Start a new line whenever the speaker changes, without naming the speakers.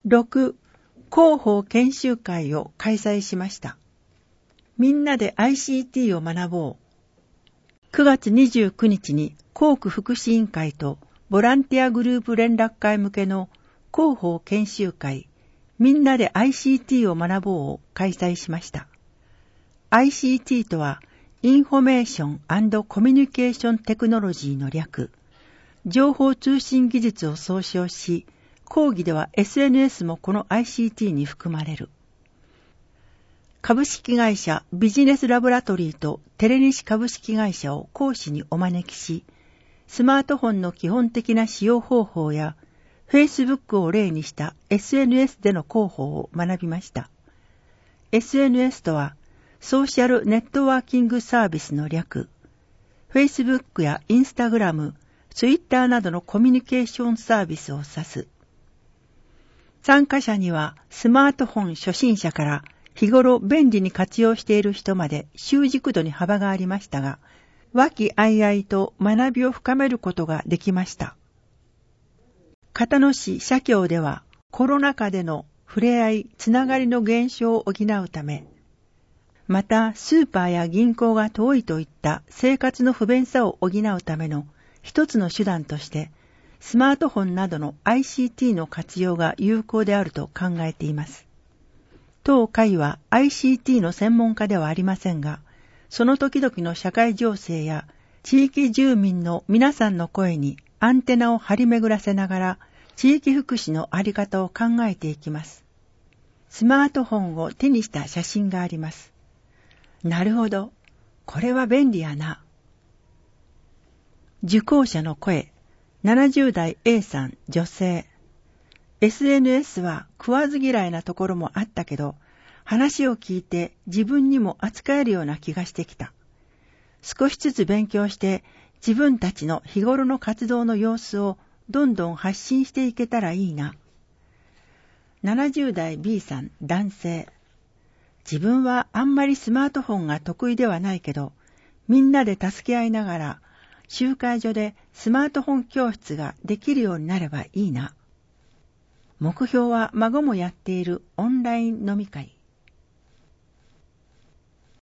6、広報研修会を開催しました。みんなで ICT を学ぼう。9月29日に校区福祉委員会とボランティアグループ連絡会向けの広報研修会、みんなで ICT を学ぼうを開催しました。ICT とは、インフォメーション&コミュニケーションテクノロジーの略、情報通信技術を総称し、講義では SNS もこの ICT に含まれる。株式会社ビジネスラボラトリーとテレニシ株式会社を講師にお招きし、スマートフォンの基本的な使用方法や、Facebook を例にした SNS での広報を学びました。SNS とは、ソーシャルネットワーキングサービスの略、Facebook や Instagram、Twitter などのコミュニケーションサービスを指す。参加者にはスマートフォン初心者から日頃便利に活用している人まで習熟度に幅がありましたが、和気あいあいと学びを深めることができました。片野市社協ではコロナ禍での触れ合い、つながりの減少を補うため、またスーパーや銀行が遠いといった生活の不便さを補うための一つの手段として、スマートフォンなどの ICT の活用が有効であると考えています。当会は ICT の専門家ではありませんが、その時々の社会情勢や地域住民の皆さんの声にアンテナを張り巡らせながら、地域福祉のあり方を考えていきます。スマートフォンを手にした写真があります。なるほど、これは便利やな。受講者の声、70代 A さん、女性。SNS は食わず嫌いなところもあったけど、話を聞いて自分にも扱えるような気がしてきた。少しずつ勉強して自分たちの日頃の活動の様子をどんどん発信していけたらいいな。70代 B さん、男性。自分はあんまりスマートフォンが得意ではないけど、みんなで助け合いながら、集会所でスマートフォン教室ができるようになればいいな。目標は孫もやっているオンライン飲み会。